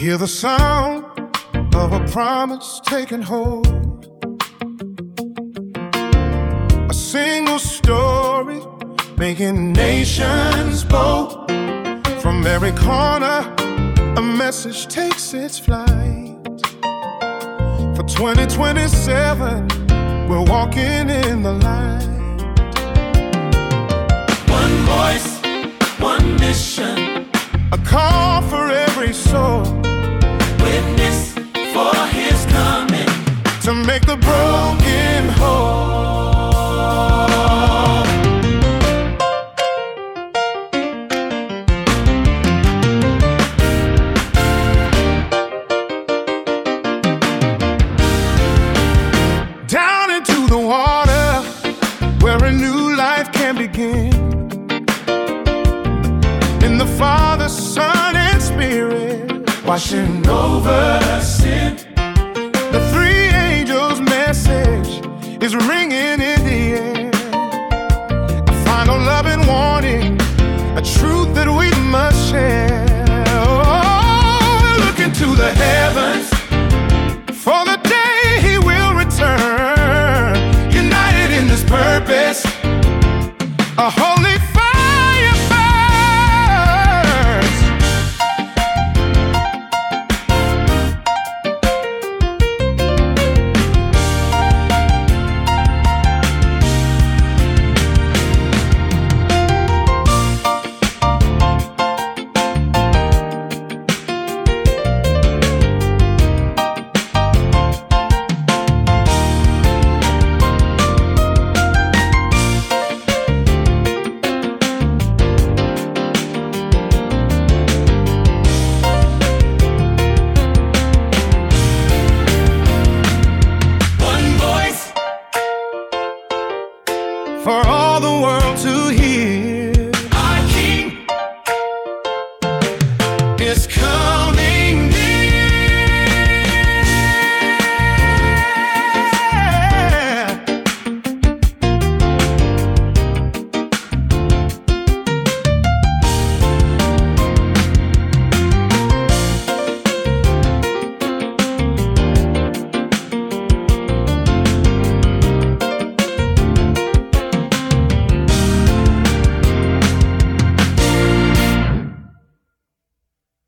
Hear the sound of a promise taking hold. A single story making nations bold. From every corner, a message takes its flight. For 2027, we're walking in the light. One voice, one mission, a call for every soul. Witness for his coming, to make the broken whole. Down into the water, where a new life can begin. In the Father, Son, and Spirit, washing over sin. The three angels' message is ringing in the air. A final loving warning, a truth that we must share. Oh, look into the heavens for the day He will return. United in this purpose, a holy fire burns. For all the world to hear.